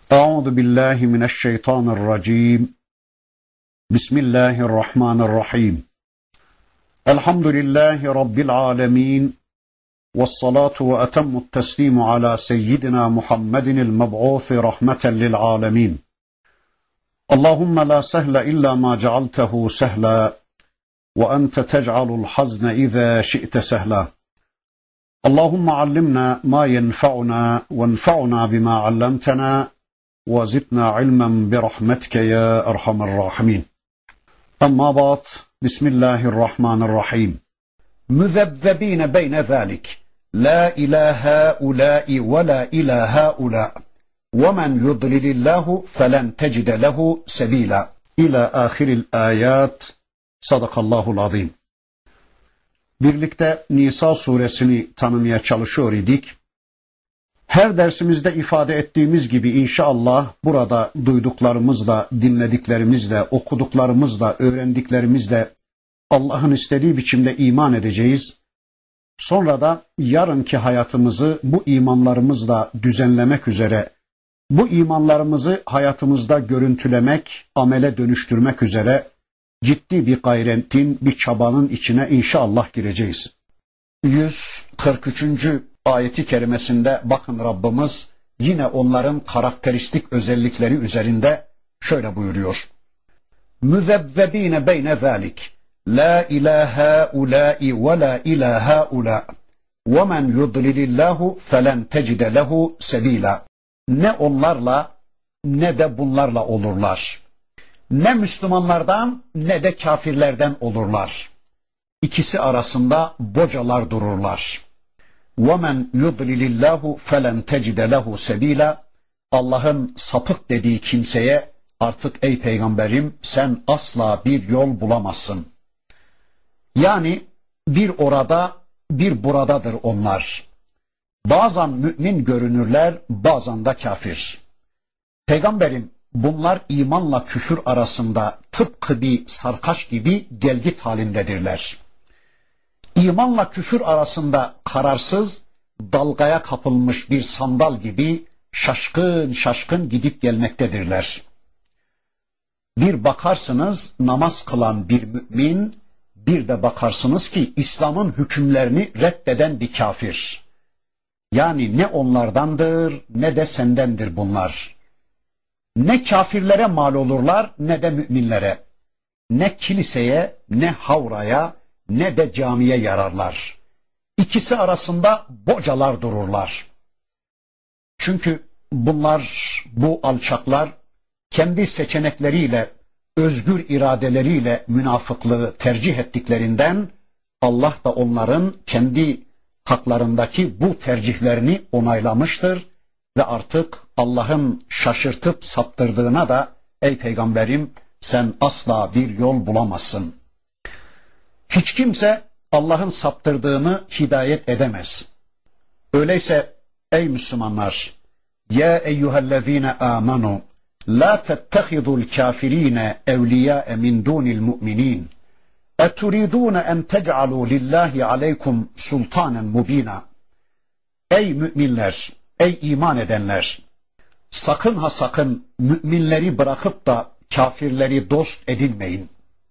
Euzu billahi mineşşeytanirracim. Bismillahirrahmanirrahim. Elhamdülillahi rabbil alamin. Vessalatu ve etemmut teslimu ala seyyidina Muhammedinil meb'ûsi rahmeten lil alamin. Allahumme la sehle illa ma cealtehu sehla ve ente tec'alul hazne izâ şi'te sehla. Allahumme allimna ma yenfa'una venfa'na bima allamtena ve zidna ilmen bi rahmetike ya erhamer rahimin. Amma ba'd. Bismillahirrahmanirrahim. Müzebzebine beyne zalik. La ilahe ula'i ve la ilahe ula. Ve men yudlilillahu felen tecide lehu sebila. İlâ ahiril ayat. Sadakallahul azim. Birlikte Nisa suresini tanımaya çalışıyor idik. Her dersimizde ifade ettiğimiz gibi inşallah burada duyduklarımızla, dinlediklerimizle, okuduklarımızla, öğrendiklerimizle Allah'ın istediği biçimde iman edeceğiz. Sonra da yarınki hayatımızı bu imanlarımızla düzenlemek üzere, bu imanlarımızı hayatımızda görüntülemek, amele dönüştürmek üzere ciddi bir gayretin, bir çabanın içine inşallah gireceğiz. 143. ayeti kerimesinde bakın Rabbimiz yine onların karakteristik özellikleri üzerinde şöyle buyuruyor. Müzebzebine beyne zalik. La ilahe ula'i ve la ilahe ula. Ve men yudlilillahu felen tecide lehu sebila. Ne onlarla ne de bunlarla olurlar. Ne Müslümanlardan ne de kafirlerden olurlar. İkisi arasında bocalar dururlar. وَمَنْ يُضْلِلِ اللّٰهُ فَلَنْ تَجِدَ لَهُ سَب۪يلًا. Allah'ın sapık dediği kimseye artık ey peygamberim sen asla bir yol bulamazsın. Yani bir orada bir buradadır onlar. Bazen mümin görünürler, bazen de kafir. Peygamberim bunlar imanla küfür arasında tıpkı bir sarkaç gibi gelgit halindedirler. İmanla küfür arasında kararsız, dalgaya kapılmış bir sandal gibi şaşkın şaşkın gidip gelmektedirler. Bir bakarsınız namaz kılan bir mümin, bir de bakarsınız ki İslam'ın hükümlerini reddeden bir kafir. Yani ne onlardandır ne de sendendir bunlar. Ne kafirlere mal olurlar ne de müminlere. Ne kiliseye ne havraya ne de camiye yararlar. İkisi arasında bocalar dururlar. Çünkü bunlar, bu alçaklar kendi seçenekleriyle, özgür iradeleriyle münafıklığı tercih ettiklerinden Allah da onların kendi haklarındaki bu tercihlerini onaylamıştır ve artık Allah'ın şaşırtıp saptırdığına da ey peygamberim sen asla bir yol bulamazsın. Hiç kimse Allah'ın saptırdığını hidayet edemez. Öyleyse ey Müslümanlar, ya eyyühellezine amanu la tettehidul kafirine evliyâe min dunil mu'minin eturidûne en tec'alû lillahi aleykum sultanen mubina. Ey müminler, ey iman edenler, sakın ha sakın müminleri bırakıp da kafirleri dost edinmeyin.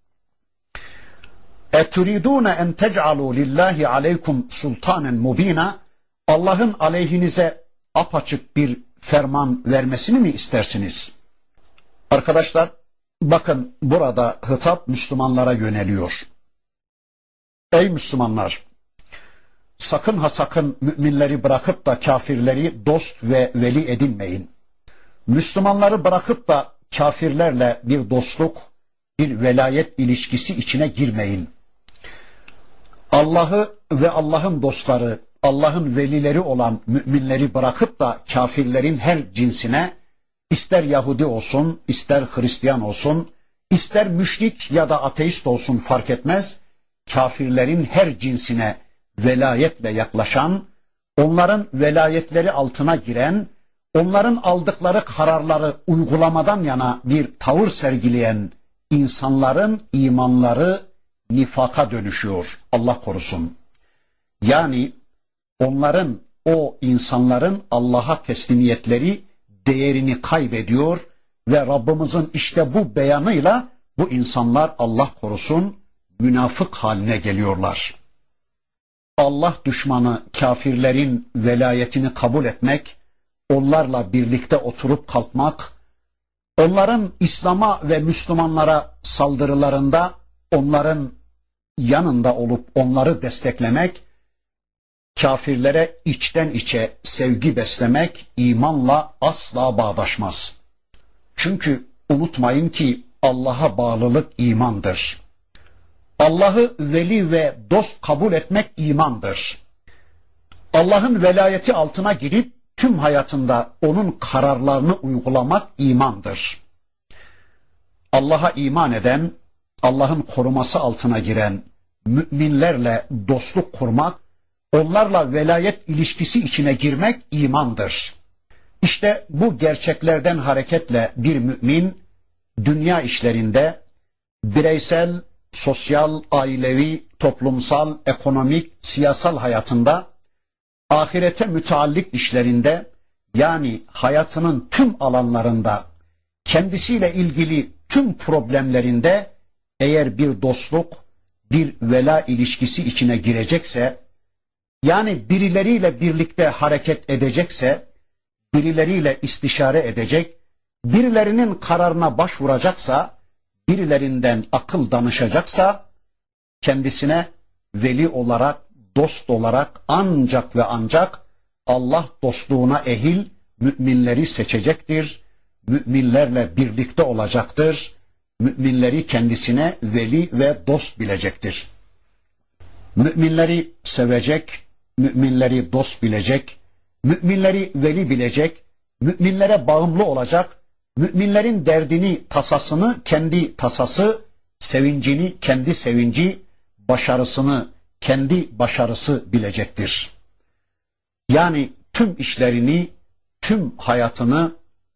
اَتُرِيدُونَ اَنْ تَجْعَلُوا لِلّٰهِ عَلَيْكُمْ سُلْطَانًا مُب۪ينًا. Allah'ın aleyhinize apaçık bir ferman vermesini mi istersiniz? Arkadaşlar bakın burada hitap Müslümanlara yöneliyor. Ey Müslümanlar, sakın ha sakın müminleri bırakıp da kafirleri dost ve veli edinmeyin. Müslümanları bırakıp da kafirlerle bir dostluk, bir velayet ilişkisi içine girmeyin. Allah'ı ve Allah'ın dostları, Allah'ın velileri olan müminleri bırakıp da kafirlerin her cinsine, ister Yahudi olsun, ister Hristiyan olsun, ister müşrik ya da ateist olsun fark etmez, kafirlerin her cinsine velayetle yaklaşan, onların velayetleri altına giren, onların aldıkları kararları uygulamadan yana bir tavır sergileyen insanların imanları nifaka dönüşüyor. Allah korusun. Yani onların, o insanların Allah'a teslimiyetleri değerini kaybediyor ve Rabbimizin işte bu beyanıyla bu insanlar Allah korusun münafık haline geliyorlar. Allah düşmanı kafirlerin velayetini kabul etmek, onlarla birlikte oturup kalkmak, onların İslam'a ve Müslümanlara saldırılarında onların yanında olup onları desteklemek, kafirlere içten içe sevgi beslemek imanla asla bağdaşmaz. Çünkü unutmayın ki Allah'a bağlılık imandır. Allah'ı veli ve dost kabul etmek imandır. Allah'ın velayeti altına girip tüm hayatında onun kararlarını uygulamak imandır. Allah'a iman eden, Allah'ın koruması altına giren müminlerle dostluk kurmak, onlarla velayet ilişkisi içine girmek imandır. İşte bu gerçeklerden hareketle bir mümin dünya işlerinde bireysel, sosyal, ailevi, toplumsal, ekonomik, siyasal hayatında, ahirete müteallik işlerinde, yani hayatının tüm alanlarında, kendisiyle ilgili tüm problemlerinde eğer bir dostluk, bir vela ilişkisi içine girecekse, yani birileriyle birlikte hareket edecekse, birileriyle istişare edecek, birilerinin kararına başvuracaksa, birilerinden akıl danışacaksa, kendisine veli olarak, dost olarak ancak ve ancak Allah dostluğuna ehil müminleri seçecektir. Müminlerle birlikte olacaktır. Müminleri kendisine veli ve dost bilecektir. Müminleri sevecek, müminleri dost bilecek, müminleri veli bilecek, müminlere bağımlı olacak, müminlerin derdini, tasasını kendi tasası, sevincini kendi sevinci, başarısını kendi başarısı bilecektir. Yani tüm işlerini, tüm hayatını,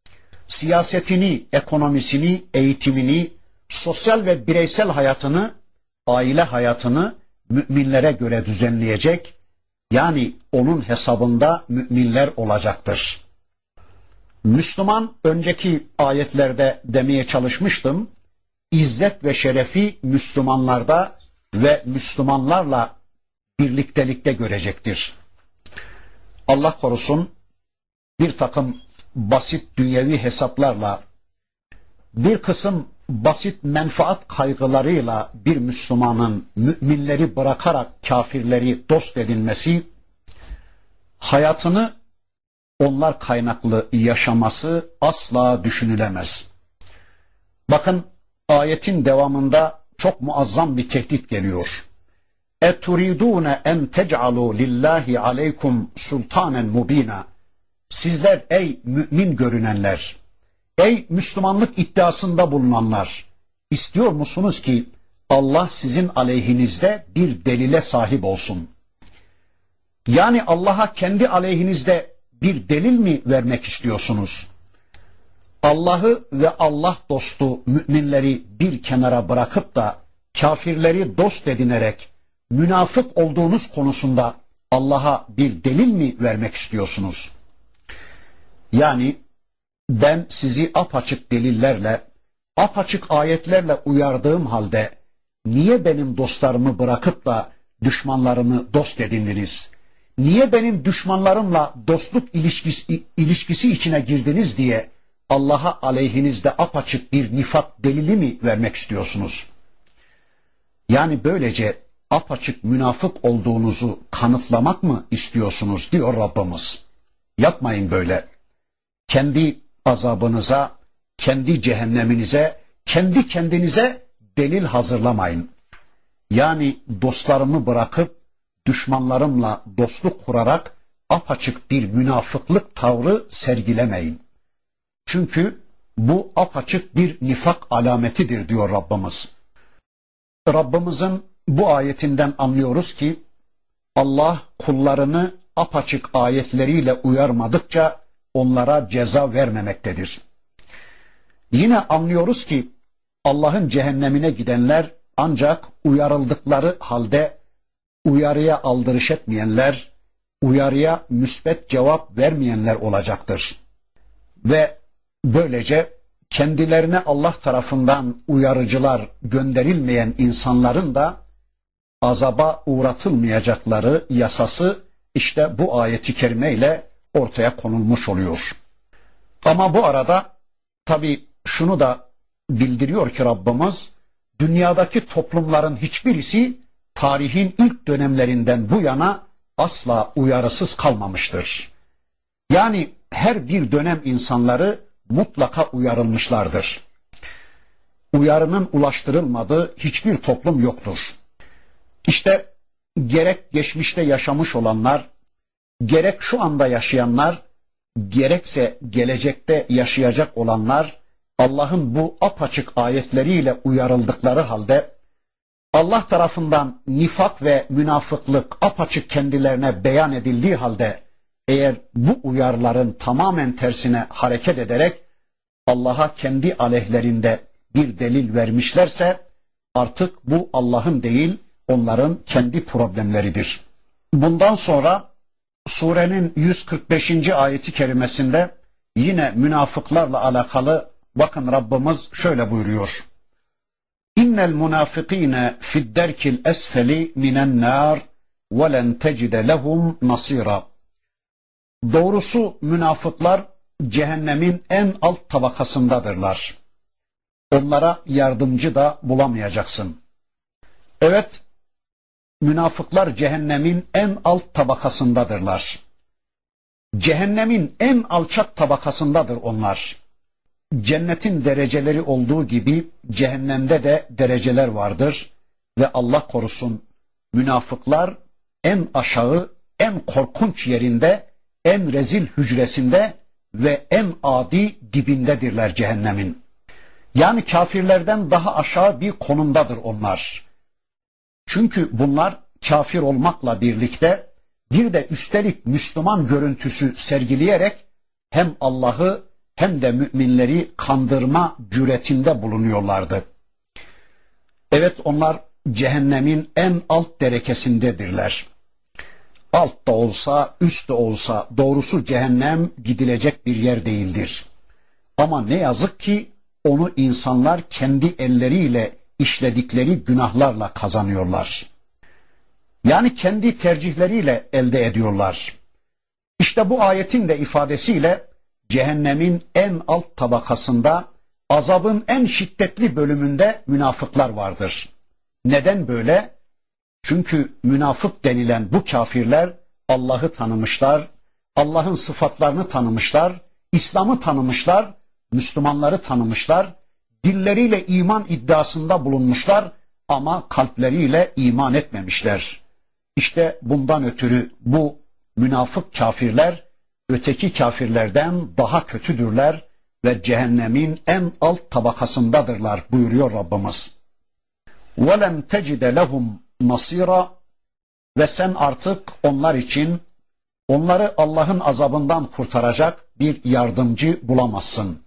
siyasetini, ekonomisini, eğitimini, sosyal ve bireysel hayatını, aile hayatını müminlere göre düzenleyecek, yani onun hesabında müminler olacaktır. Müslüman, önceki ayetlerde demeye çalışmıştım, İzzet ve şerefi Müslümanlarda ve Müslümanlarla birliktelikte görecektir. Allah korusun, bir takım basit dünyevi hesaplarla, bir kısım basit menfaat kaygılarıyla bir Müslümanın müminleri bırakarak kafirleri dost edinmesi, hayatını onlar kaynaklı yaşaması asla düşünülemez. Bakın ayetin devamında çok muazzam bir tehdit geliyor. اَتُرِيدُونَ اَنْ تَجْعَلُوا لِلّٰهِ عَلَيْكُمْ سُلْطَانًا مُب۪ينًا. Sizler ey mümin görünenler, ey Müslümanlık iddiasında bulunanlar, istiyor musunuz ki Allah sizin aleyhinizde bir delile sahip olsun? Yani Allah'a kendi aleyhinizde bir delil mi vermek istiyorsunuz? Allah'ı ve Allah dostu müminleri bir kenara bırakıp da kafirleri dost edinerek münafık olduğunuz konusunda Allah'a bir delil mi vermek istiyorsunuz? Yani ben sizi apaçık delillerle, apaçık ayetlerle uyardığım halde niye benim dostlarımı bırakıp da düşmanlarımı dost edindiniz? Niye benim düşmanlarımla dostluk ilişkisi içine girdiniz diye Allah'a aleyhinizde apaçık bir nifak delili mi vermek istiyorsunuz? Yani böylece apaçık münafık olduğunuzu kanıtlamak mı istiyorsunuz diyor Rabbimiz. Yapmayın böyle. Kendi azabınıza, kendi cehenneminize, kendi kendinize delil hazırlamayın. Yani dostlarımı bırakıp düşmanlarımla dostluk kurarak apaçık bir münafıklık tavrı sergilemeyin. Çünkü bu apaçık bir nifak alametidir diyor Rabbimiz. Rabbimizin bu ayetinden anlıyoruz ki Allah kullarını apaçık ayetleriyle uyarmadıkça onlara ceza vermemektedir. Yine anlıyoruz ki Allah'ın cehennemine gidenler ancak uyarıldıkları halde uyarıya aldırış etmeyenler, uyarıya müsbet cevap vermeyenler olacaktır. ve böylece kendilerine Allah tarafından uyarıcılar gönderilmeyen insanların da azaba uğratılmayacakları yasası işte bu ayeti kerime ile ortaya konulmuş oluyor. Ama bu arada tabii şunu da bildiriyor ki Rabbimiz, dünyadaki toplumların hiçbirisi tarihin ilk dönemlerinden bu yana asla uyarısız kalmamıştır. Yani her bir dönem insanları mutlaka uyarılmışlardır. Uyarının ulaştırılmadığı hiçbir toplum yoktur. İşte gerek geçmişte yaşamış olanlar, gerek şu anda yaşayanlar, gerekse gelecekte yaşayacak olanlar, Allah'ın bu apaçık ayetleriyle uyarıldıkları halde, Allah tarafından nifak ve münafıklık apaçık kendilerine beyan edildiği halde, eğer bu uyarıların tamamen tersine hareket ederek Allah'a kendi aleyhlerinde bir delil vermişlerse, artık bu Allah'ın değil, onların kendi problemleridir. Bundan sonra surenin 145. ayeti kerimesinde yine münafıklarla alakalı bakın Rabbimiz şöyle buyuruyor. İnnel munafikine fidderkil esfeli minen nar ve len tecide lehum nasira. Doğrusu münafıklar cehennemin en alt tabakasındadırlar. Onlara yardımcı da bulamayacaksın. Evet, münafıklar cehennemin en alt tabakasındadırlar. Cehennemin en alçak tabakasındadır onlar. Cennetin dereceleri olduğu gibi cehennemde de dereceler vardır ve Allah korusun münafıklar en aşağı, en korkunç yerinde, en rezil hücresinde ve en adi dibindedirler cehennemin. Yani kafirlerden daha aşağı bir konumdadır onlar. Çünkü bunlar kafir olmakla birlikte bir de üstelik Müslüman görüntüsü sergileyerek hem Allah'ı hem de müminleri kandırma cüretinde bulunuyorlardı. Evet, onlar cehennemin en alt derekesindedirler. Alt da olsa, üst de olsa doğrusu cehennem gidilecek bir yer değildir. Ama ne yazık ki onu insanlar kendi elleriyle işledikleri günahlarla kazanıyorlar. Yani kendi tercihleriyle elde ediyorlar. İşte bu ayetin de ifadesiyle cehennemin en alt tabakasında, azabın en şiddetli bölümünde münafıklar vardır. Neden böyle? Çünkü münafık denilen bu kafirler Allah'ı tanımışlar, Allah'ın sıfatlarını tanımışlar, İslam'ı tanımışlar, Müslümanları tanımışlar, dilleriyle iman iddiasında bulunmuşlar ama kalpleriyle iman etmemişler. İşte bundan ötürü bu münafık kafirler öteki kafirlerden daha kötüdürler ve cehennemin en alt tabakasındadırlar buyuruyor Rabbimiz. وَلَمْ تَجِدَ لَهُمْ نَصِيرًا. Ve sen artık onlar için onları Allah'ın azabından kurtaracak bir yardımcı bulamazsın.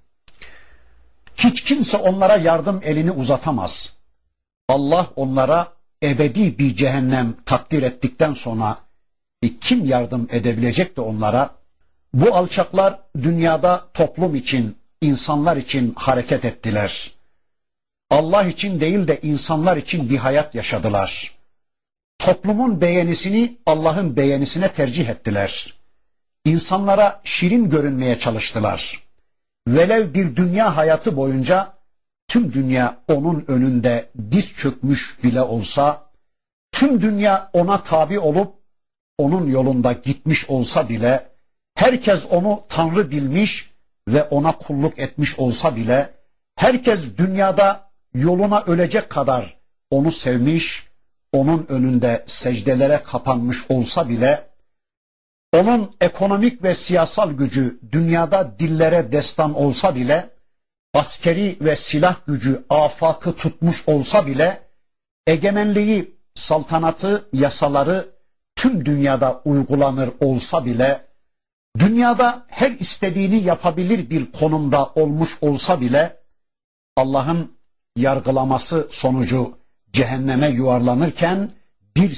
Hiç kimse onlara yardım elini uzatamaz. Allah onlara ebedi bir cehennem takdir ettikten sonra kim yardım edebilecek de onlara? Bu alçaklar dünyada toplum için, insanlar için hareket ettiler. Allah için değil de insanlar için bir hayat yaşadılar. Toplumun beğenisini Allah'ın beğenisine tercih ettiler. İnsanlara şirin görünmeye çalıştılar. Velev bir dünya hayatı boyunca tüm dünya onun önünde diz çökmüş bile olsa, tüm dünya ona tabi olup onun yolunda gitmiş olsa bile, herkes onu Tanrı bilmiş ve ona kulluk etmiş olsa bile, herkes dünyada yoluna ölecek kadar onu sevmiş, onun önünde secdelere kapanmış olsa bile, onun ekonomik ve siyasal gücü dünyada dillere destan olsa bile, askeri ve silah gücü afakı tutmuş olsa bile, egemenliği, saltanatı, yasaları tüm dünyada uygulanır olsa bile, dünyada her istediğini yapabilir bir konumda olmuş olsa bile, Allah'ın yargılaması sonucu cehenneme yuvarlanırken bir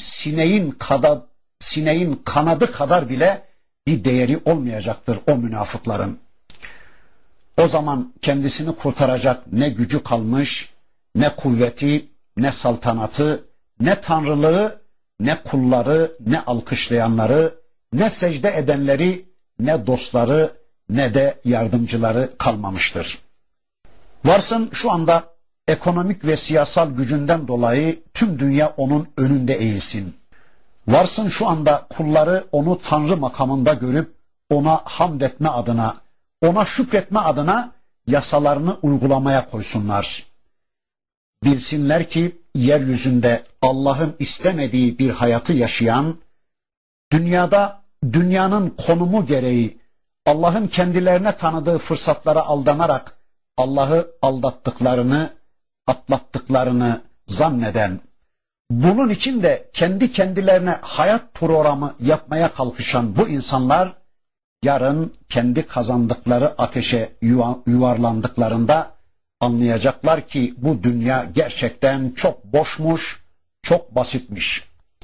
sineğin kanadı kadar bile bir değeri olmayacaktır o münafıkların. o zaman kendisini kurtaracak ne gücü kalmış, ne kuvveti, ne saltanatı, ne tanrılığı, ne kulları, ne alkışlayanları, ne secde edenleri, ne dostları, ne de yardımcıları kalmamıştır. Varsın şu anda ekonomik ve siyasal gücünden dolayı tüm dünya onun önünde eğilsin. Varsın şu anda kulları onu Tanrı makamında görüp ona hamd etme adına, ona şükretme adına yasalarını uygulamaya koysunlar. Bilsinler ki yeryüzünde Allah'ın istemediği bir hayatı yaşayan, dünyada dünyanın konumu gereği Allah'ın kendilerine tanıdığı fırsatlara aldanarak Allah'ı aldattıklarını, atlattıklarını zanneden, bunun için de kendi kendilerine hayat programı yapmaya kalkışan bu insanlar, yarın kendi kazandıkları ateşe yuvarlandıklarında anlayacaklar ki bu dünya gerçekten çok boşmuş, çok basitmiş.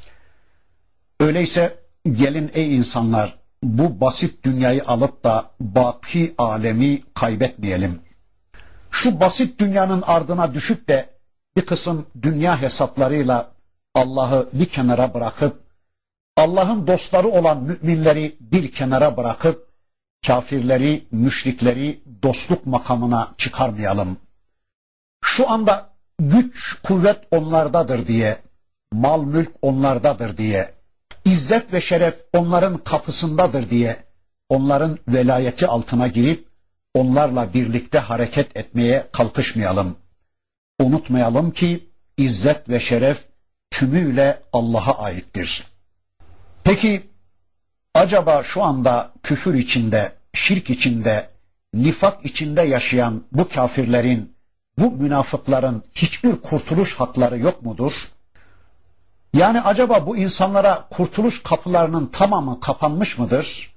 Öyleyse gelin ey insanlar, bu basit dünyayı alıp da baki alemi kaybetmeyelim. Şu basit dünyanın ardına düşüp de bir kısım dünya hesaplarıyla Allah'ı bir kenara bırakıp, Allah'ın dostları olan müminleri bir kenara bırakıp, kafirleri, müşrikleri dostluk makamına çıkarmayalım. Şu anda güç, kuvvet onlardadır diye, mal mülk onlardadır diye, İzzet ve şeref onların kapısındadır diye, onların velayeti altına girip, onlarla birlikte hareket etmeye kalkışmayalım. Unutmayalım ki izzet ve şeref tümüyle Allah'a aittir. Peki acaba şu anda küfür içinde, şirk içinde, nifak içinde yaşayan bu kafirlerin, bu münafıkların hiçbir kurtuluş hakları yok mudur? Yani acaba bu insanlara kurtuluş kapılarının tamamı kapanmış mıdır?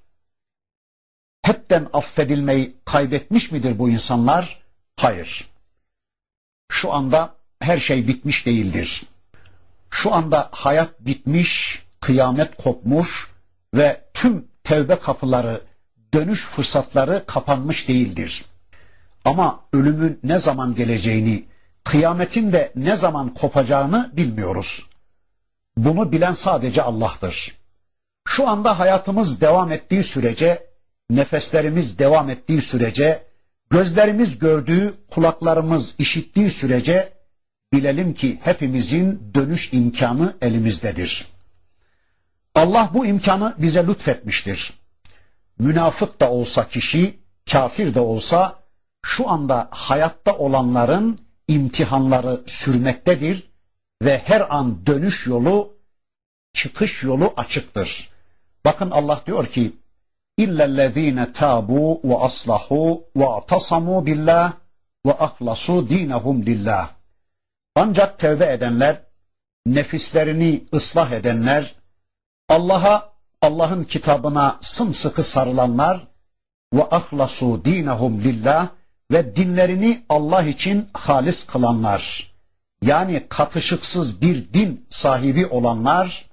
Hepten affedilmeyi kaybetmiş midir bu insanlar? Hayır. Şu anda her şey bitmiş değildir. Şu anda hayat bitmiş, kıyamet kopmuş ve tüm tevbe kapıları, dönüş fırsatları kapanmış değildir. Ama ölümün ne zaman geleceğini, kıyametin de ne zaman kopacağını bilmiyoruz. Bunu bilen sadece Allah'tır. Şu anda hayatımız devam ettiği sürece, nefeslerimiz devam ettiği sürece, gözlerimiz gördüğü, kulaklarımız işittiği sürece bilelim ki hepimizin dönüş imkanı elimizdedir. Allah bu imkanı bize lütfetmiştir. Münafık da olsa kişi, kafir de olsa şu anda hayatta olanların imtihanları sürmektedir ve her an dönüş yolu, çıkış yolu açıktır. Bakın Allah diyor ki: İllellezîne tâbû ve aslahû ve atasamû billah ve ahlasû dînehum lillah. Ancak tevbe edenler, nefislerini ıslah edenler, Allah'a, Allah'ın kitabına sımsıkı sarılanlar ve ahlasû dînehum lillah ve dinlerini Allah için halis kılanlar, yani katışıksız bir din sahibi olanlar,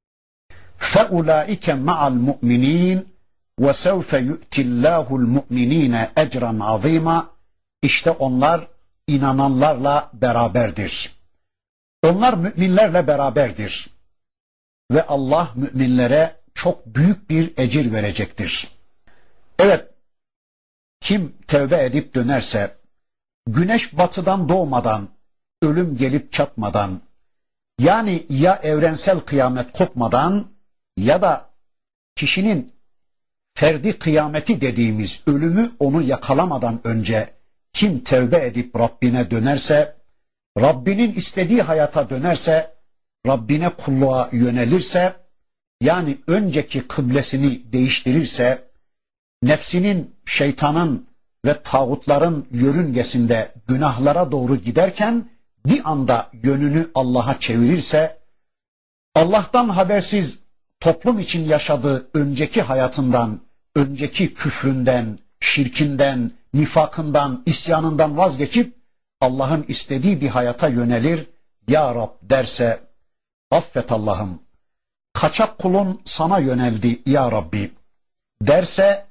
فَاُولَٰئِكَ مَعَ الْمُؤْمِنِينَ وَسَوْفَ يُؤْتِ اللّٰهُ الْمُؤْمِنِينَ اَجْرًا عَظ۪يمًا. İşte onlar inananlarla beraberdir. Onlar müminlerle beraberdir. Ve Allah müminlere çok büyük bir ecir verecektir. Evet, kim tevbe edip dönerse, güneş batıdan doğmadan, ölüm gelip çatmadan, yani ya evrensel kıyamet kopmadan ya da kişinin ferdi kıyameti dediğimiz ölümü onu yakalamadan önce kim tevbe edip Rabbine dönerse, Rabbinin istediği hayata dönerse, Rabbine kulluğa yönelirse, yani önceki kıblesini değiştirirse, nefsinin, şeytanın ve tağutların yörüngesinde günahlara doğru giderken bir anda yönünü Allah'a çevirirse, Allah'tan habersiz toplum için yaşadığı önceki hayatından, önceki küfründen, şirkinden, nifakından, isyanından vazgeçip Allah'ın istediği bir hayata yönelir, Ya Rab derse, affet Allah'ım, kaçak kulun sana yöneldi Ya Rabbi derse,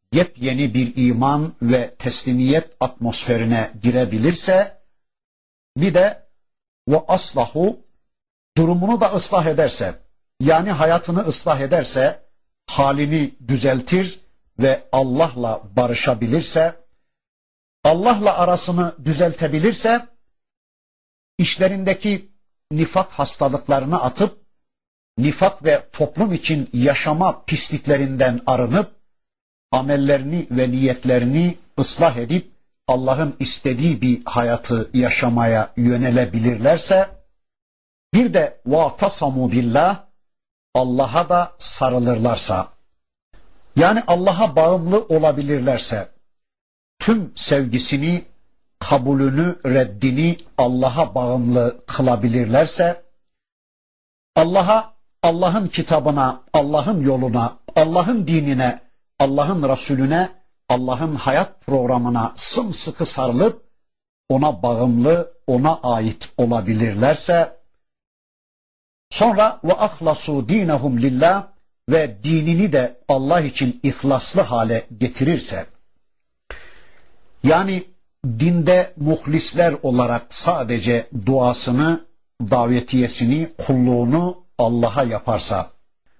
yepyeni bir iman ve teslimiyet atmosferine girebilirse, bir de ve aslahu, durumunu da ıslah ederse, yani hayatını ıslah ederse, halini düzeltir ve Allah'la barışabilirse, Allah'la arasını düzeltebilirse, işlerindeki nifak hastalıklarını atıp, nifak ve toplum için yaşama pisliklerinden arınıp, amellerini ve niyetlerini ıslah edip, Allah'ın istediği bir hayatı yaşamaya yönelebilirlerse, bir de وَاَعْتَصَمُوا billah, Allah'a da sarılırlarsa, yani Allah'a bağımlı olabilirlerse, tüm sevgisini, kabulünü, reddini Allah'a bağımlı kılabilirlerse, Allah'a, Allah'ın kitabına, Allah'ın yoluna, Allah'ın dinine, Allah'ın Resulüne, Allah'ın hayat programına sımsıkı sarılıp, ona bağımlı, ona ait olabilirlerse, sonra ve ahlasu dinehum lillah, ve dinini de Allah için ihlaslı hale getirirse, yani dinde muhlisler olarak sadece duasını, davetiyesini, kulluğunu Allah'a yaparsa,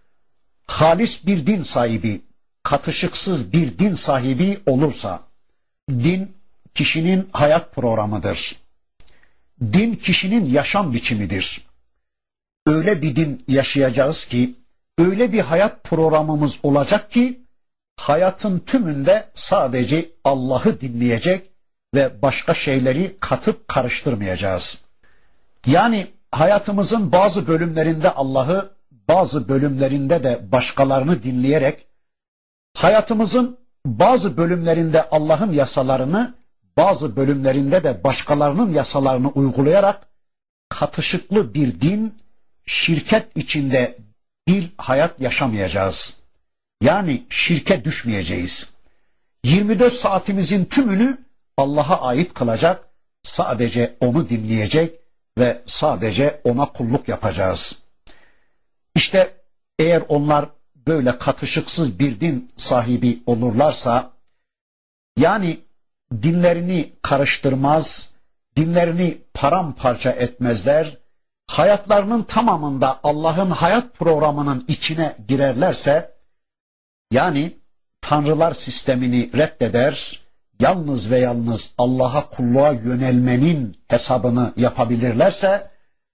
halis bir din sahibi, katışıksız bir din sahibi olursa, din kişinin hayat programıdır. Din kişinin yaşam biçimidir. Öyle bir din yaşayacağız ki, öyle bir hayat programımız olacak ki, hayatın tümünde sadece Allah'ı dinleyecek ve başka şeyleri katıp karıştırmayacağız. Yani hayatımızın bazı bölümlerinde Allah'ı, bazı bölümlerinde de başkalarını dinleyerek, hayatımızın bazı bölümlerinde Allah'ın yasalarını, bazı bölümlerinde de başkalarının yasalarını uygulayarak, katışıklı bir din, şirket içinde bir hayat yaşamayacağız. Yani şirke düşmeyeceğiz. 24 saatimizin tümünü Allah'a ait kılacak, sadece onu dinleyecek ve sadece ona kulluk yapacağız. İşte eğer onlar böyle katışıksız bir din sahibi olurlarsa, yani dinlerini karıştırmaz, dinlerini paramparça etmezler, hayatlarının tamamında Allah'ın hayat programının içine girerlerse, yani tanrılar sistemini reddeder, yalnız ve yalnız Allah'a kulluğa yönelmenin hesabını yapabilirlerse,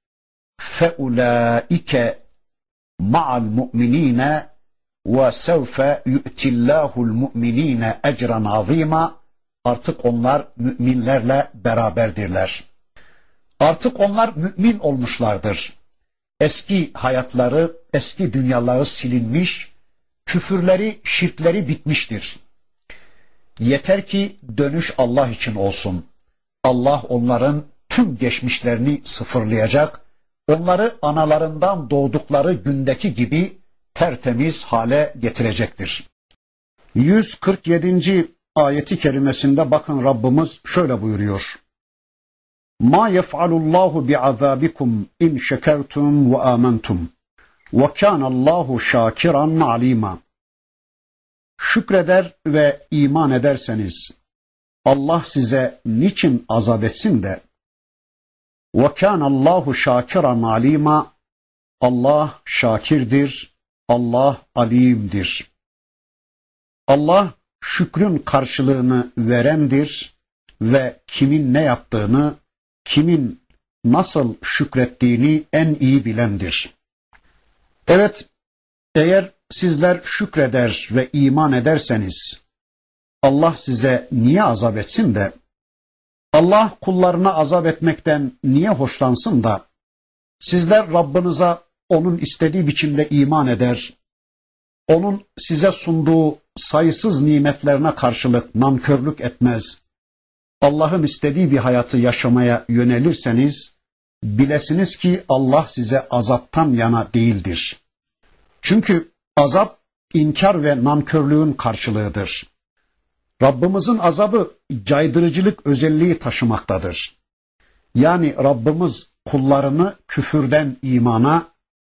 فَاُولَٰئِكَ مَعَ الْمُؤْمِنِينَ وَسَوْفَ يُؤْتِ اللّٰهُ الْمُؤْمِنِينَ اَجْرًا عَظ۪يمًا, artık onlar müminlerle beraberdirler. Artık onlar mümin olmuşlardır. Eski hayatları, eski dünyaları silinmiş, küfürleri, şirkleri bitmiştir. Yeter ki dönüş Allah için olsun. Allah onların tüm geçmişlerini sıfırlayacak, onları analarından doğdukları gündeki gibi tertemiz hale getirecektir. 147. ayeti kerimesinde bakın Rabbimiz şöyle buyuruyor. Ma yef'alullahu bi'azabikum in şekertum ve amantum ve kânallahu şakiran alîmâ. Şükreder ve iman ederseniz Allah size niçin azap etsin de, ve kânallahu şakiran alîmâ, Allah şakirdir, Allah alimdir. Allah şükrün karşılığını verendir ve kimin ne yaptığını, kimin nasıl şükrettiğini en iyi bilendir. Evet, eğer sizler şükreder ve iman ederseniz, Allah size niye azap etsin de, Allah kullarına azap etmekten niye hoşlansın da, sizler Rabbinize onun istediği biçimde iman eder, onun size sunduğu sayısız nimetlerine karşılık nankörlük etmez, Allah'ın istediği bir hayatı yaşamaya yönelirseniz, bilesiniz ki Allah size azaptan yana değildir. Çünkü azap, inkar ve nankörlüğün karşılığıdır. Rabbimizin azabı caydırıcılık özelliği taşımaktadır. Yani Rabbimiz kullarını küfürden imana,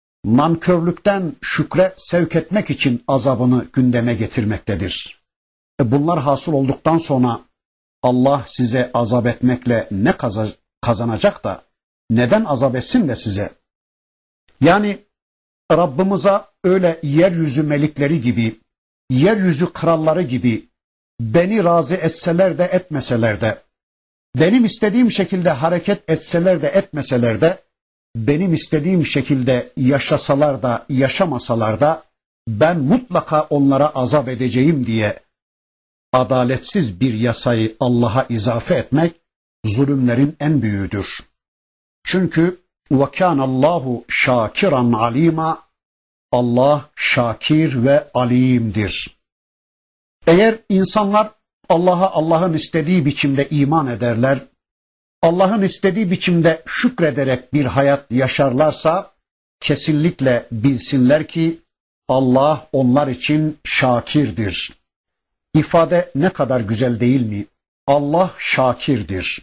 nankörlükten şükre sevk etmek için azabını gündeme getirmektedir. Bunlar hasıl olduktan sonra Allah size azap etmekle ne kazanacak da neden azap etsin de size? Yani Rabbimize öyle yeryüzü melikleri gibi, yeryüzü kralları gibi beni razı etseler de etmeseler de, benim istediğim şekilde hareket etseler de etmeseler de, benim istediğim şekilde yaşasalar da yaşamasalar da ben mutlaka onlara azap edeceğim diye adaletsiz bir yasayı Allah'a izafe etmek zulümlerin en büyüğüdür. Çünkü وَكَانَ اللّٰهُ شَاكِرًا عَلِيمًا Allah şakir ve alimdir. Eğer insanlar Allah'ın istediği biçimde iman ederler, Allah'ın istediği biçimde şükrederek bir hayat yaşarlarsa kesinlikle bilsinler ki Allah onlar için şakirdir. İfade ne kadar güzel değil mi? Allah şakirdir.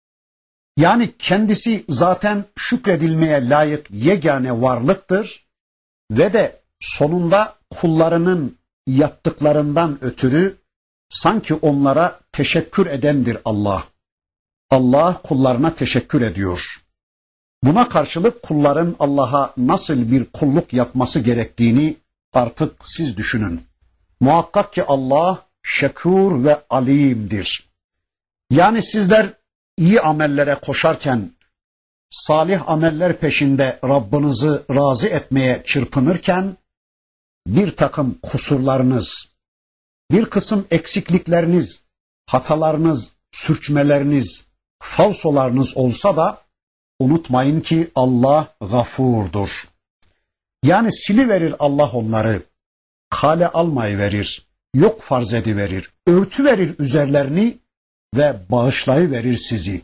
Yani kendisi zaten şükredilmeye layık yegane varlıktır ve de sonunda kullarının yaptıklarından ötürü sanki onlara teşekkür edendir Allah. Allah kullarına teşekkür ediyor. Buna karşılık kulların Allah'a nasıl bir kulluk yapması gerektiğini artık siz düşünün. Muhakkak ki Allah şekur ve alimdir. Yani sizler iyi amellere koşarken, salih ameller peşinde Rabbinizi razı etmeye çırpınırken, bir takım kusurlarınız, bir kısım eksiklikleriniz, hatalarınız, sürçmeleriniz, falsolarınız olsa da unutmayın ki Allah gafurdur. Yani siliverir Allah onları, kale almayıverir, yok farz ediverir, örtüverir üzerlerini ve bağışlayıverir sizi.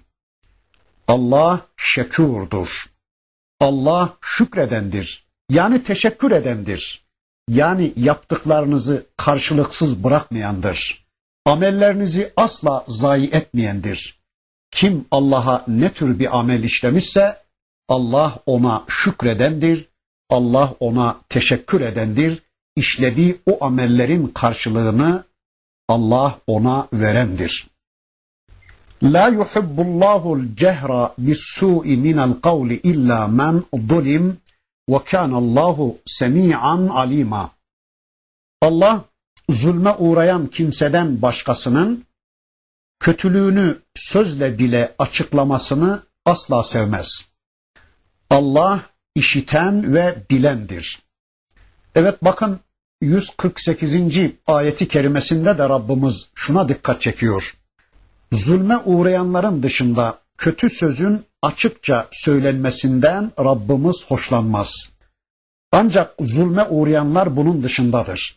Allah şekurdur. Allah şükredendir. Yani teşekkür edendir. Yani yaptıklarınızı karşılıksız bırakmayandır. Amellerinizi asla zayi etmeyendir. Kim Allah'a ne tür bir amel işlemişse Allah ona şükredendir. Allah ona teşekkür edendir. İşlediği o amellerin karşılığını Allah ona verendir. La yuhibbullahul cehra bis-su'i minel kavli illa men zulim ve kânallahu semî'an alîmâ. Allah zulme uğrayan kimseden başkasının kötülüğünü sözle bile açıklamasını asla sevmez. Allah işiten ve bilendir. Evet bakın 148. ayeti kerimesinde de Rabbimiz şuna dikkat çekiyor. Zulme uğrayanların dışında kötü sözün açıkça söylenmesinden Rabbimiz hoşlanmaz. Ancak zulme uğrayanlar bunun dışındadır.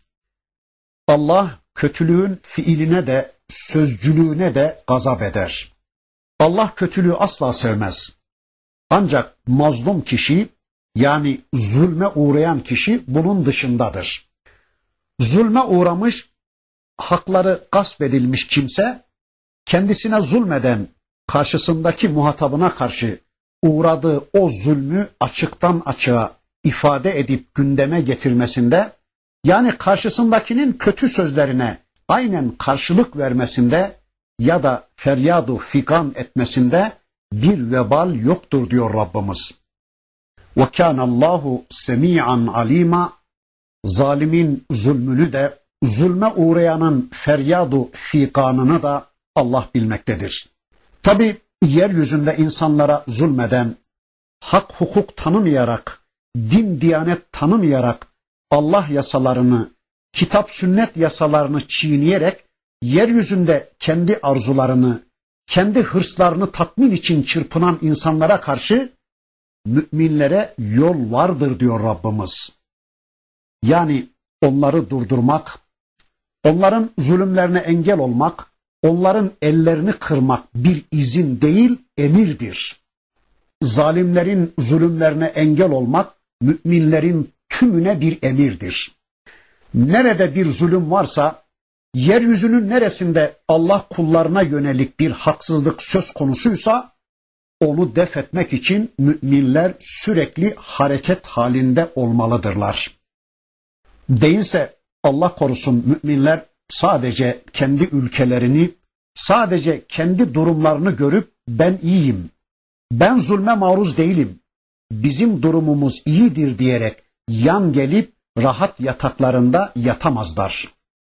Allah kötülüğün fiiline de sözcülüğüne de gazap eder. Allah kötülüğü asla sevmez. Ancak mazlum kişi yani zulme uğrayan kişi bunun dışındadır. Zulme uğramış, hakları gasp edilmiş kimse kendisine zulmeden karşısındaki muhatabına karşı uğradığı o zulmü açıktan açığa ifade edip gündeme getirmesinde, yani karşısındakinin kötü sözlerine aynen karşılık vermesinde ya da feryadu figan etmesinde bir vebal yoktur diyor Rabbimiz. وَكَانَ اللّٰهُ سَمِيعًا عَل۪يمًا. Zalimin zulmünü de, zulme uğrayanın feryadu figanını da Allah bilmektedir. Tabi yeryüzünde insanlara zulmeden, hak hukuk tanımayarak, din diyanet tanımayarak, Allah yasalarını, kitap sünnet yasalarını çiğneyerek, yeryüzünde kendi arzularını, kendi hırslarını tatmin için çırpınan insanlara karşı, müminlere yol vardır diyor Rabbimiz. Yani onları durdurmak, onların zulümlerine engel olmak, onların ellerini kırmak bir izin değil, emirdir. Zalimlerin zulümlerine engel olmak, müminlerin tümüne bir emirdir. Nerede bir zulüm varsa, yeryüzünün neresinde Allah kullarına yönelik bir haksızlık söz konusuysa, onu def etmek için müminler sürekli hareket halinde olmalıdırlar. Değilse Allah korusun müminler sadece kendi ülkelerini, sadece kendi durumlarını görüp ben iyiyim, ben zulme maruz değilim, bizim durumumuz iyidir diyerek yan gelip rahat yataklarında yatamazlar.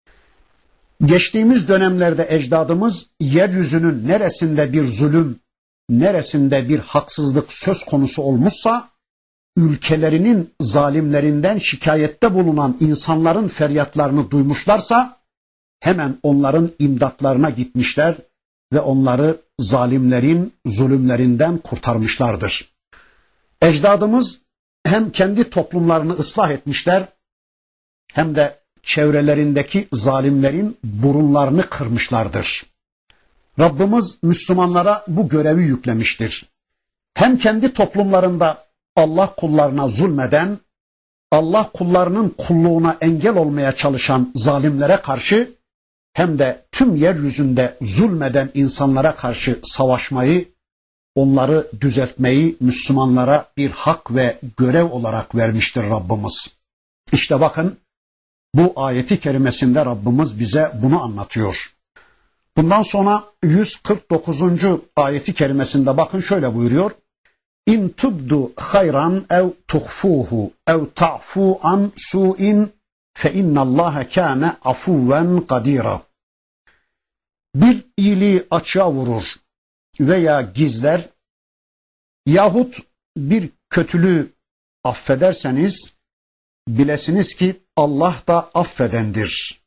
Geçtiğimiz dönemlerde ecdadımız yeryüzünün neresinde bir zulüm, neresinde bir haksızlık söz konusu olmuşsa, ülkelerinin zalimlerinden şikayette bulunan insanların feryatlarını duymuşlarsa, hemen onların imdatlarına gitmişler ve onları zalimlerin zulümlerinden kurtarmışlardır. Ecdadımız hem kendi toplumlarını ıslah etmişler, hem de çevrelerindeki zalimlerin burunlarını kırmışlardır. Rabbimiz Müslümanlara bu görevi yüklemiştir. Hem kendi toplumlarında Allah kullarına zulmeden, Allah kullarının kulluğuna engel olmaya çalışan zalimlere karşı, hem de tüm yeryüzünde zulmeden insanlara karşı savaşmayı, onları düzeltmeyi Müslümanlara bir hak ve görev olarak vermiştir Rabbimiz. İşte bakın, bu ayeti kerimesinde Rabbimiz bize bunu anlatıyor. Bundan sonra 149. ayeti kerimesinde bakın şöyle buyuruyor. İn tubdu hayran ev tuhfuhu ev ta'fu an su'in fe innallaha kana afuven kadira. Bir iyiliği açığa vurur veya gizler yahut bir kötülüğü affederseniz bilesiniz ki Allah da affedendir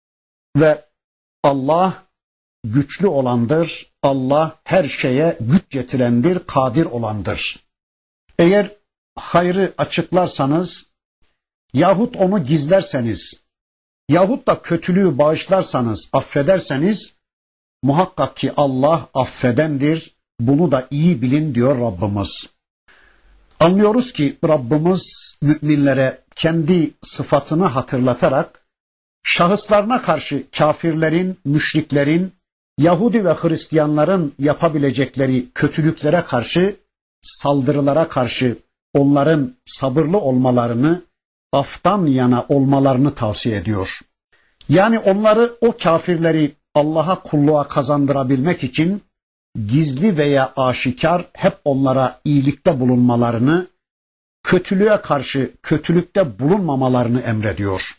ve Allah güçlü olandır, Allah her şeye güç getirendir, kadir olandır. Eğer hayrı açıklarsanız yahut onu gizlerseniz yahut da kötülüğü bağışlarsanız, affederseniz muhakkak ki Allah affedendir, bunu da iyi bilin diyor Rabbimiz. Anlıyoruz ki Rabbimiz müminlere kendi sıfatını hatırlatarak şahıslarına karşı kafirlerin, müşriklerin, Yahudi ve Hristiyanların yapabilecekleri kötülüklere karşı, saldırılara karşı onların sabırlı olmalarını, aftan yana olmalarını tavsiye ediyor. Yani onları, o kafirleri Allah'a kulluğa kazandırabilmek için gizli veya aşikar hep onlara iyilikte bulunmalarını, kötülüğe karşı kötülükte bulunmamalarını emrediyor.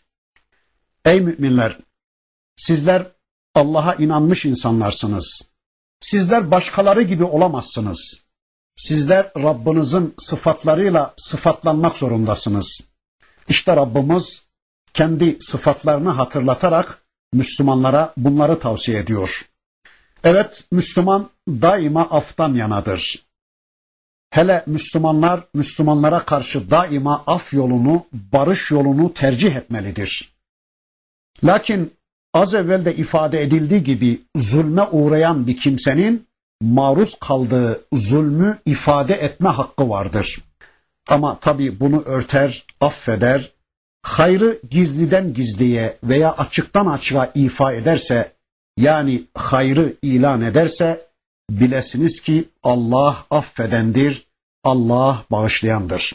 Ey müminler! Sizler Allah'a inanmış insanlarsınız. Sizler başkaları gibi olamazsınız. Sizler Rabbinizin sıfatlarıyla sıfatlanmak zorundasınız. İşte Rabbimiz kendi sıfatlarını hatırlatarak Müslümanlara bunları tavsiye ediyor. Evet, Müslüman daima aftan yanadır. Hele Müslümanlar, Müslümanlara karşı daima af yolunu, barış yolunu tercih etmelidir. Lakin az evvel de ifade edildiği gibi zulme uğrayan bir kimsenin maruz kaldığı zulmü ifade etme hakkı vardır. Ama tabii bunu örter, affeder, hayrı gizliden gizliye veya açıktan açığa ifa ederse, yani hayrı ilan ederse, bilesiniz ki Allah affedendir, Allah bağışlayandır.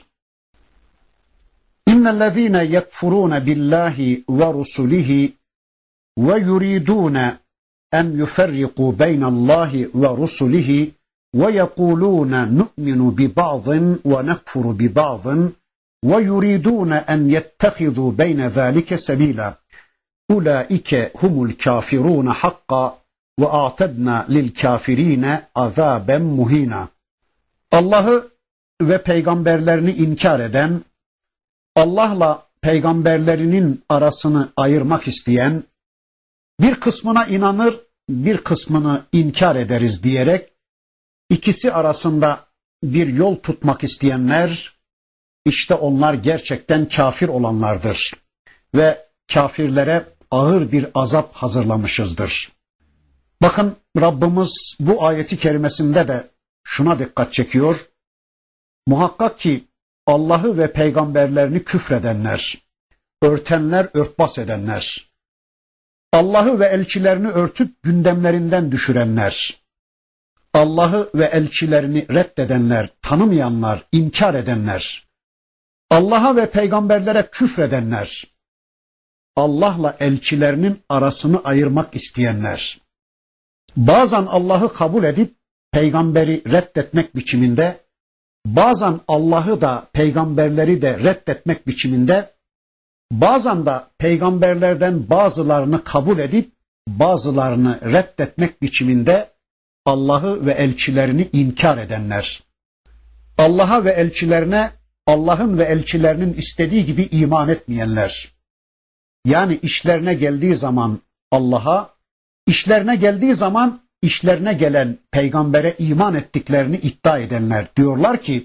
İnnellezîne yekfurûne billahi ve rusulihi ve yuridûne en yuferriqû beynallahi ve rusulihi ve yekulûne nu'minu bi ba'dın ve nekfuru bi ba'dın ve yuridûne en yettehidû beyne zâlike sebîlâ. Ulaike humul kafirûne hakka ve a'tedna lil kafirine azaben muhina. Allah'ı ve peygamberlerini inkar eden, Allah'la peygamberlerinin arasını ayırmak isteyen, bir kısmına inanır, bir kısmını inkar ederiz diyerek ikisi arasında bir yol tutmak isteyenler, işte onlar gerçekten kafir olanlardır ve kafirlere ağır bir azap hazırlamışızdır. Bakın Rabbimiz bu ayeti kerimesinde de şuna dikkat çekiyor. Muhakkak ki Allah'ı ve peygamberlerini küfredenler, örtenler, örtbas edenler, Allah'ı ve elçilerini örtüp gündemlerinden düşürenler, Allah'ı ve elçilerini reddedenler, tanımayanlar, inkar edenler, Allah'a ve peygamberlere küfredenler, Allah'la elçilerinin arasını ayırmak isteyenler, bazen Allah'ı kabul edip peygamberi reddetmek biçiminde, bazen Allah'ı da peygamberleri de reddetmek biçiminde, bazen de peygamberlerden bazılarını kabul edip bazılarını reddetmek biçiminde Allah'ı ve elçilerini inkar edenler, Allah'a ve elçilerine Allah'ın ve elçilerinin istediği gibi iman etmeyenler, yani işlerine geldiği zaman Allah'a, işlerine geldiği zaman işlerine gelen peygambere iman ettiklerini iddia edenler diyorlar ki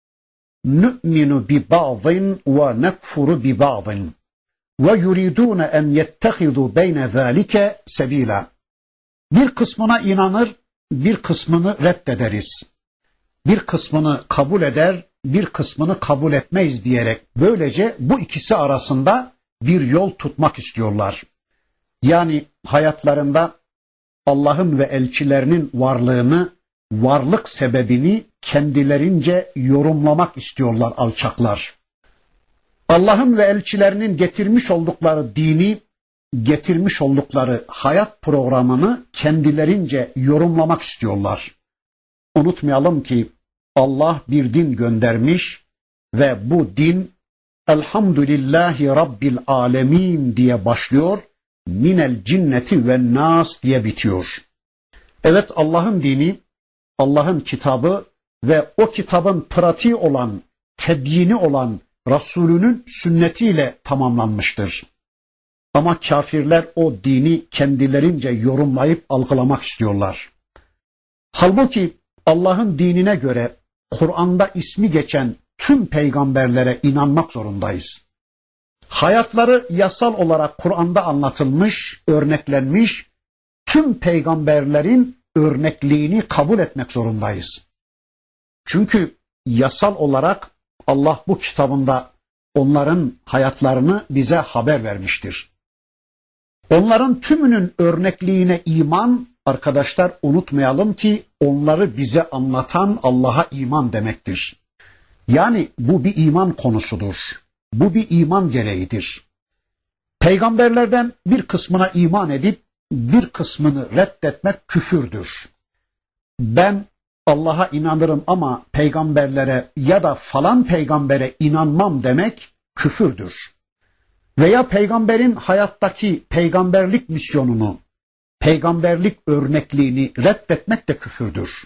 nü'minu bi ba'din ve nekfuru bi ba'din ve yuridun en yettehidu beyne zalike sebila. Bir kısmına inanır, bir kısmını reddederiz. Bir kısmını kabul eder, bir kısmını kabul etmeyiz diyerek böylece bu ikisi arasında bir yol tutmak istiyorlar. Yani hayatlarında Allah'ın ve elçilerinin varlığını, varlık sebebini kendilerince yorumlamak istiyorlar alçaklar. Allah'ın ve elçilerinin getirmiş oldukları dini, getirmiş oldukları hayat programını kendilerince yorumlamak istiyorlar. Unutmayalım ki Allah bir din göndermiş ve bu din Elhamdülillahi Rabbil Alemin diye başlıyor, minel cinneti ve nas diye bitiyor. Evet, Allah'ın dini, Allah'ın kitabı ve o kitabın pratiği olan, tebyini olan Resulünün sünnetiyle tamamlanmıştır. Ama kafirler o dini kendilerince yorumlayıp algılamak istiyorlar. Halbuki Allah'ın dinine göre Kur'an'da ismi geçen tüm peygamberlere inanmak zorundayız. Hayatları yasal olarak Kur'an'da anlatılmış, örneklenmiş tüm peygamberlerin örnekliğini kabul etmek zorundayız. Çünkü yasal olarak Allah bu kitabında onların hayatlarını bize haber vermiştir. Onların tümünün örnekliğine iman, arkadaşlar unutmayalım ki onları bize anlatan Allah'a iman demektir. Yani bu bir iman konusudur. Bu bir iman gereğidir. Peygamberlerden bir kısmına iman edip bir kısmını reddetmek küfürdür. Ben Allah'a inanırım ama peygamberlere ya da falan peygambere inanmam demek küfürdür. Veya peygamberin hayattaki peygamberlik misyonunu, peygamberlik örnekliğini reddetmek de küfürdür.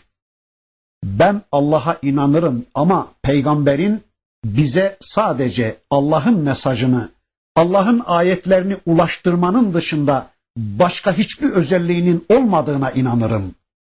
Ben Allah'a inanırım ama peygamberin bize sadece Allah'ın mesajını, Allah'ın ayetlerini ulaştırmanın dışında başka hiçbir özelliğinin olmadığına inanırım.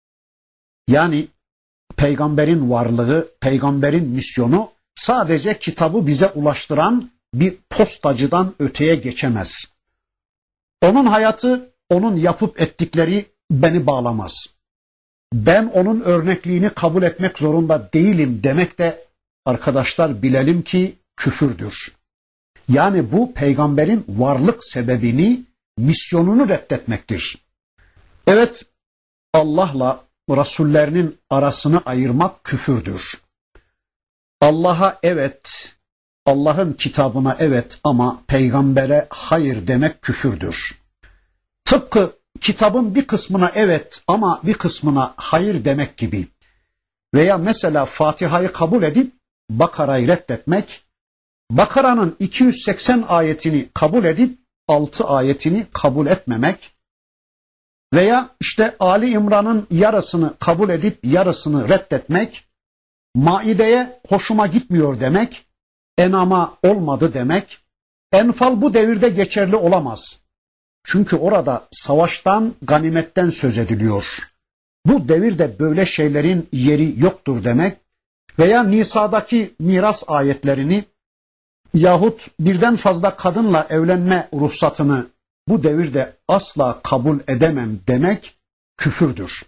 Yani peygamberin varlığı, peygamberin misyonu sadece kitabı bize ulaştıran bir postacıdan öteye geçemez. Onun hayatı, onun yapıp ettikleri beni bağlamaz. Ben onun örnekliğini kabul etmek zorunda değilim demek de arkadaşlar bilelim ki küfürdür. Yani bu peygamberin varlık sebebini, misyonunu reddetmektir. Evet, Allah'la Resullerinin arasını ayırmak küfürdür. Allah'a evet, Allah'ın kitabına evet ama peygambere hayır demek küfürdür. Tıpkı kitabın bir kısmına evet ama bir kısmına hayır demek gibi. Veya mesela Fatiha'yı kabul edip Bakara'yı reddetmek, Bakara'nın 280 ayetini kabul edip 6 ayetini kabul etmemek veya işte Ali İmran'ın yarısını kabul edip yarısını reddetmek, Maide'ye hoşuma gitmiyor demek, Enam'a olmadı demek, Enfal bu devirde geçerli olamaz. Çünkü orada savaştan, ganimetten söz ediliyor. Bu devirde böyle şeylerin yeri yoktur demek veya Nisa'daki miras ayetlerini yahut birden fazla kadınla evlenme ruhsatını bu devirde asla kabul edemem demek küfürdür.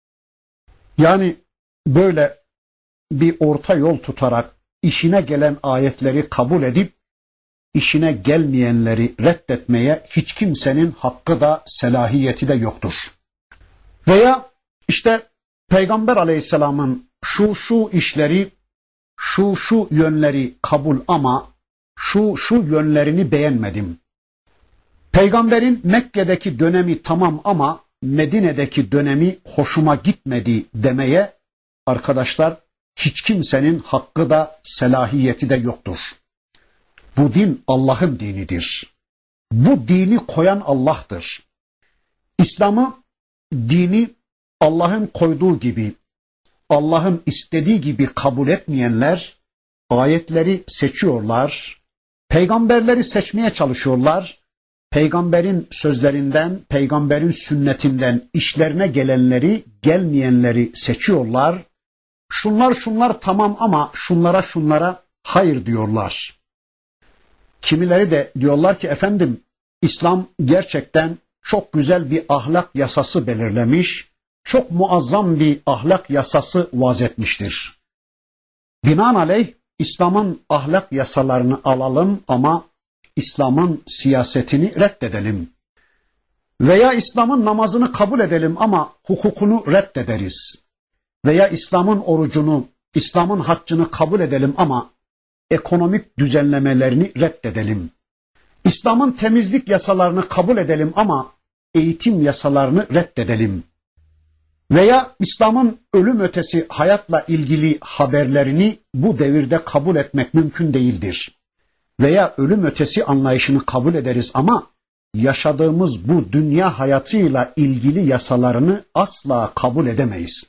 Yani böyle bir orta yol tutarak işine gelen ayetleri kabul edip işine gelmeyenleri reddetmeye hiç kimsenin hakkı da selahiyeti de yoktur. Veya işte Peygamber Aleyhisselam'ın şu işleri, şu yönleri kabul ama şu yönlerini beğenmedim. Peygamberin Mekke'deki dönemi tamam ama Medine'deki dönemi hoşuma gitmedi demeye arkadaşlar hiç kimsenin hakkı da selahiyeti de yoktur. Bu din Allah'ın dinidir. Bu dini koyan Allah'tır. İslam'ı, dini Allah'ın koyduğu gibi, Allah'ın istediği gibi kabul etmeyenler ayetleri seçiyorlar, peygamberleri seçmeye çalışıyorlar, peygamberin sözlerinden, peygamberin sünnetinden işlerine gelenleri, gelmeyenleri seçiyorlar. Şunlar tamam ama şunlara hayır diyorlar. Kimileri de diyorlar ki efendim İslam gerçekten çok güzel bir ahlak yasası belirlemiş, çok muazzam bir ahlak yasası vaz etmiştir. Binaenaleyh İslam'ın ahlak yasalarını alalım ama İslam'ın siyasetini reddedelim. Veya İslam'ın namazını kabul edelim ama hukukunu reddederiz. Veya İslam'ın orucunu, İslam'ın haccını kabul edelim ama ekonomik düzenlemelerini reddedelim. İslam'ın temizlik yasalarını kabul edelim ama eğitim yasalarını reddedelim. Veya İslam'ın ölüm ötesi hayatla ilgili haberlerini bu devirde kabul etmek mümkün değildir. Veya ölüm ötesi anlayışını kabul ederiz ama yaşadığımız bu dünya hayatıyla ilgili yasalarını asla kabul edemeyiz.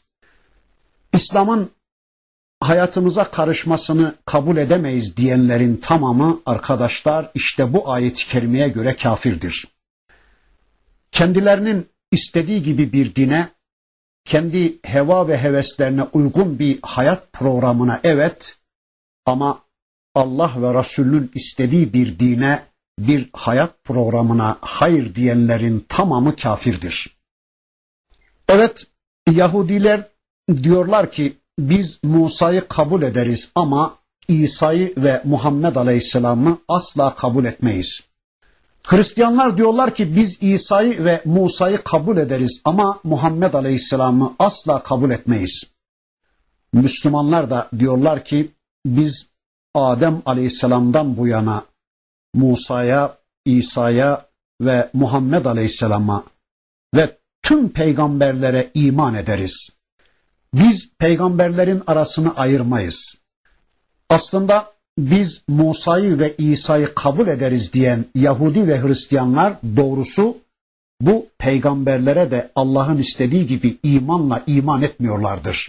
İslam'ın hayatımıza karışmasını kabul edemeyiz diyenlerin tamamı arkadaşlar işte bu ayet-i kerimeye göre kafirdir. Kendilerinin istediği gibi bir dine, kendi heva ve heveslerine uygun bir hayat programına evet ama Allah ve Resulünün istediği bir dine, bir hayat programına hayır diyenlerin tamamı kafirdir. Evet, Yahudiler diyorlar ki biz Musa'yı kabul ederiz ama İsa'yı ve Muhammed Aleyhisselam'ı asla kabul etmeyiz. Hristiyanlar diyorlar ki biz İsa'yı ve Musa'yı kabul ederiz ama Muhammed Aleyhisselam'ı asla kabul etmeyiz. Müslümanlar da diyorlar ki biz Adem Aleyhisselam'dan bu yana Musa'ya, İsa'ya ve Muhammed Aleyhisselam'a ve tüm peygamberlere iman ederiz. Biz peygamberlerin arasını ayırmayız. Aslında biz Musa'yı ve İsa'yı kabul ederiz diyen Yahudi ve Hristiyanlar doğrusu bu peygamberlere de Allah'ın istediği gibi imanla iman etmiyorlardır.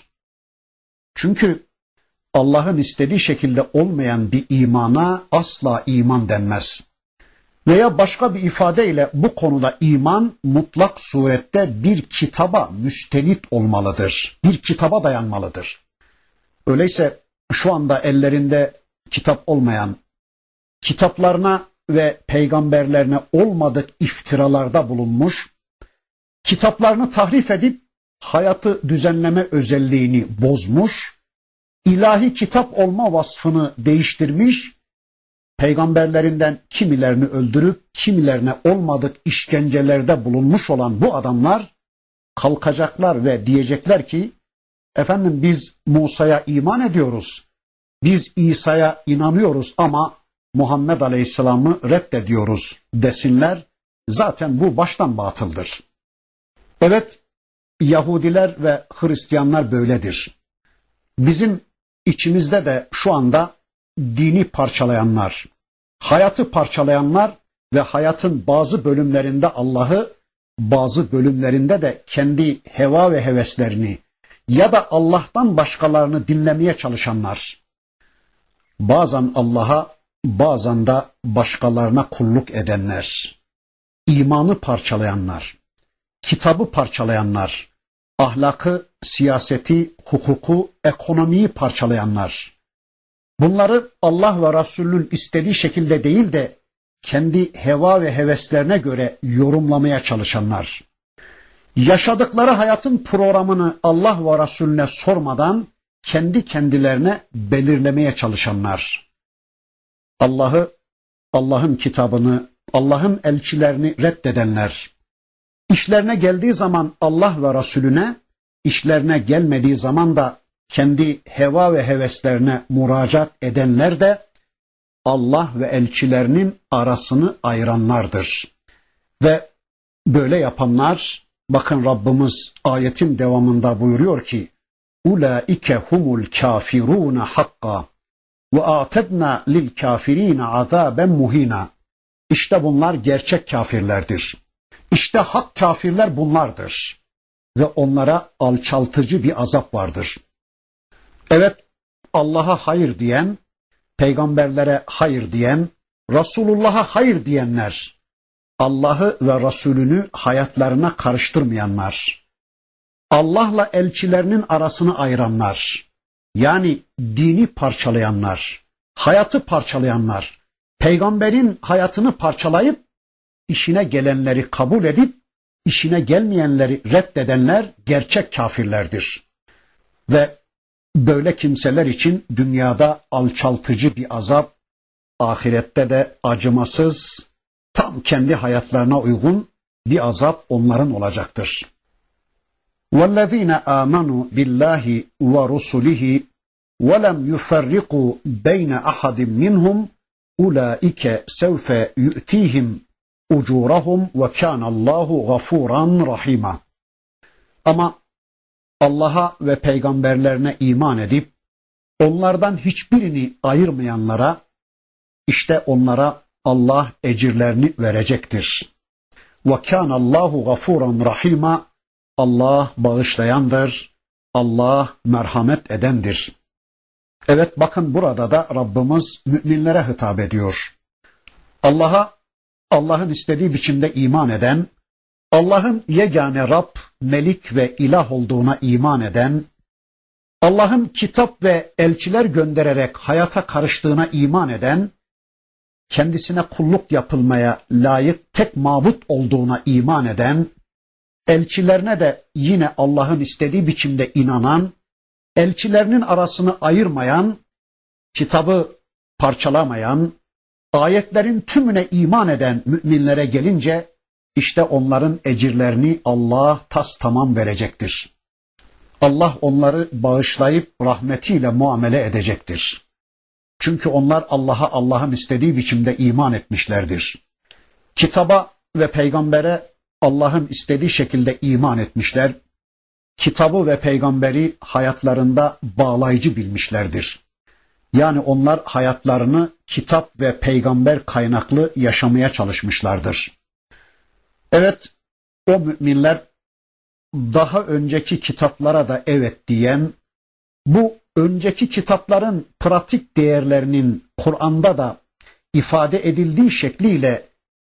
Çünkü Allah'ın istediği şekilde olmayan bir imana asla iman denmez. Veya başka bir ifadeyle bu konuda iman mutlak surette bir kitaba müstenit olmalıdır. Bir kitaba dayanmalıdır. Öyleyse şu anda ellerinde kitap olmayan, kitaplarına ve peygamberlerine olmadık iftiralarda bulunmuş, kitaplarını tahrif edip hayatı düzenleme özelliğini bozmuş, ilahi kitap olma vasfını değiştirmiş, peygamberlerinden kimilerini öldürüp kimilerine olmadık işkencelerde bulunmuş olan bu adamlar kalkacaklar ve diyecekler ki efendim biz Musa'ya iman ediyoruz, biz İsa'ya inanıyoruz ama Muhammed Aleyhisselam'ı reddediyoruz desinler. Zaten bu baştan batıldır. Evet, Yahudiler ve Hristiyanlar böyledir. Bizim içimizde de şu anda dini parçalayanlar, hayatı parçalayanlar ve hayatın bazı bölümlerinde Allah'ı, bazı bölümlerinde de kendi heva ve heveslerini ya da Allah'tan başkalarını dinlemeye çalışanlar, bazen Allah'a, bazen de başkalarına kulluk edenler, imanı parçalayanlar, kitabı parçalayanlar, ahlakı, siyaseti, hukuku, ekonomiyi parçalayanlar, bunları Allah ve Resulünün istediği şekilde değil de kendi heva ve heveslerine göre yorumlamaya çalışanlar, yaşadıkları hayatın programını Allah ve Resulüne sormadan kendi kendilerine belirlemeye çalışanlar, Allah'ı, Allah'ın kitabını, Allah'ın elçilerini reddedenler, işlerine geldiği zaman Allah ve Resulüne, işlerine gelmediği zaman da kendi heva ve heveslerine müracaat edenler de Allah ve elçilerinin arasını ayıranlardır. Ve böyle yapanlar, bakın Rabbimiz ayetin devamında buyuruyor ki ulaike humul kafirun hakka ve a'tedna lil kafirin azaben muhina. İşte bunlar gerçek kafirlerdir. İşte hak kafirler bunlardır. Ve onlara alçaltıcı bir azap vardır. Evet, Allah'a hayır diyen, peygamberlere hayır diyen, Resulullah'a hayır diyenler, Allah'ı ve Resulünü hayatlarına karıştırmayanlar, Allah'la elçilerinin arasını ayıranlar, yani dini parçalayanlar, hayatı parçalayanlar, peygamberin hayatını parçalayıp işine gelenleri kabul edip işine gelmeyenleri reddedenler gerçek kafirlerdir. Ve böyle kimseler için dünyada alçaltıcı bir azap, ahirette de acımasız, tam kendi hayatlarına uygun bir azap onların olacaktır. وَالَّذ۪ينَ آمَنُوا بِاللّٰهِ وَرُسُلِهِ وَلَمْ يُفَرِّقُوا بَيْنَ أَحَدٍ مِّنْهُمْ اُولَٰئِكَ سَوْفَ يُؤْتِيهِمْ اُجُورَهُمْ وَكَانَ اللّٰهُ غَفُورًا رَحِيمًا. Ama Allah'a ve peygamberlerine iman edip onlardan hiçbirini ayırmayanlara, işte onlara Allah ecirlerini verecektir. وَكَانَ اللّٰهُ غَفُورًا رَحِيمًا. Allah bağışlayandır, Allah merhamet edendir. Evet, bakın burada da Rabbimiz müminlere hitap ediyor. Allah'ın istediği biçimde iman eden, Allah'ın yegane Rab, Melik ve İlah olduğuna iman eden, Allah'ın kitap ve elçiler göndererek hayata karıştığına iman eden, kendisine kulluk yapılmaya layık tek mabut olduğuna iman eden, elçilerine de yine Allah'ın istediği biçimde inanan, elçilerinin arasını ayırmayan, kitabı parçalamayan, ayetlerin tümüne iman eden müminlere gelince, işte onların ecirlerini Allah tamam verecektir. Allah onları bağışlayıp rahmetiyle muamele edecektir. Çünkü onlar Allah'ın istediği biçimde iman etmişlerdir. Kitaba ve peygambere Allah'ın istediği şekilde iman etmişler. Kitabı ve peygamberi hayatlarında bağlayıcı bilmişlerdir. Yani onlar hayatlarını kitap ve peygamber kaynaklı yaşamaya çalışmışlardır. Evet, o müminler daha önceki kitaplara da evet diyen, bu önceki kitapların pratik değerlerinin Kur'an'da da ifade edildiği şekliyle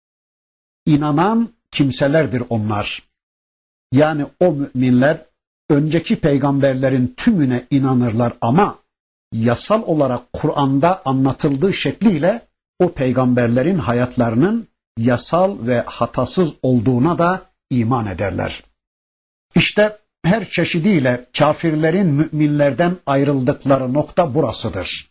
inanan kimselerdir onlar. Yani o müminler önceki peygamberlerin tümüne inanırlar ama yasal olarak Kur'an'da anlatıldığı şekliyle o peygamberlerin hayatlarının yasal ve hatasız olduğuna da iman ederler. İşte her çeşidiyle kafirlerin müminlerden ayrıldıkları nokta burasıdır.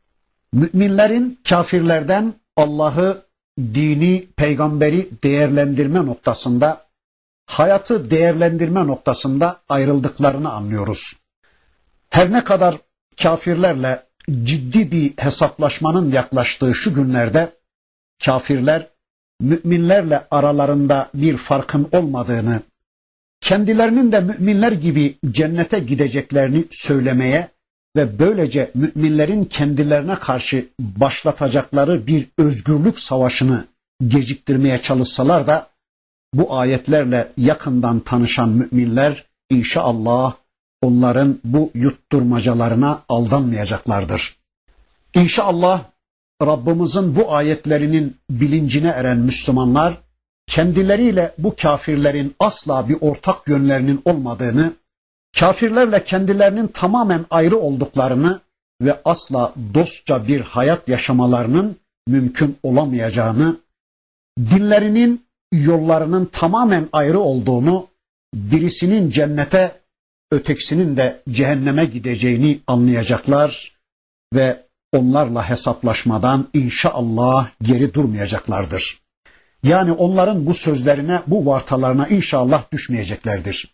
Müminlerin kafirlerden Allah'ı, dini, peygamberi değerlendirme noktasında, hayatı değerlendirme noktasında ayrıldıklarını anlıyoruz. Her ne kadar kafirlerle ciddi bir hesaplaşmanın yaklaştığı şu günlerde kafirler müminlerle aralarında bir farkın olmadığını, kendilerinin de müminler gibi cennete gideceklerini söylemeye ve böylece müminlerin kendilerine karşı başlatacakları bir özgürlük savaşını geciktirmeye çalışsalar da bu ayetlerle yakından tanışan müminler inşallah onların bu yutturmacalarına aldanmayacaklardır. İnşallah Rabbimizin bu ayetlerinin bilincine eren Müslümanlar kendileriyle bu kafirlerin asla bir ortak yönlerinin olmadığını, kafirlerle kendilerinin tamamen ayrı olduklarını ve asla dostça bir hayat yaşamalarının mümkün olamayacağını, dinlerinin, yollarının tamamen ayrı olduğunu, birisinin cennete, ötekisinin de cehenneme gideceğini anlayacaklar ve onlarla hesaplaşmadan inşallah geri durmayacaklardır. Yani onların bu sözlerine, bu vartalarına inşallah düşmeyeceklerdir.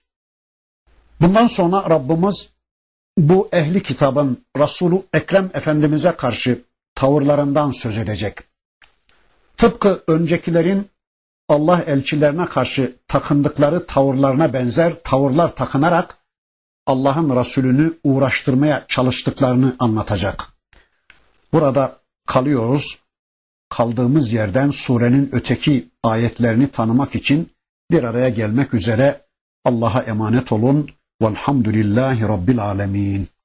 Bundan sonra Rabbimiz bu ehli kitabın Resul-i Ekrem Efendimiz'e karşı tavırlarından söz edecek. Tıpkı öncekilerin Allah elçilerine karşı takındıkları tavırlarına benzer tavırlar takınarak Allah'ın Resulünü uğraştırmaya çalıştıklarını anlatacak. Burada kalıyoruz. Kaldığımız yerden surenin öteki ayetlerini tanımak için bir araya gelmek üzere Allah'a emanet olun. Velhamdülillahi Rabbil alemin.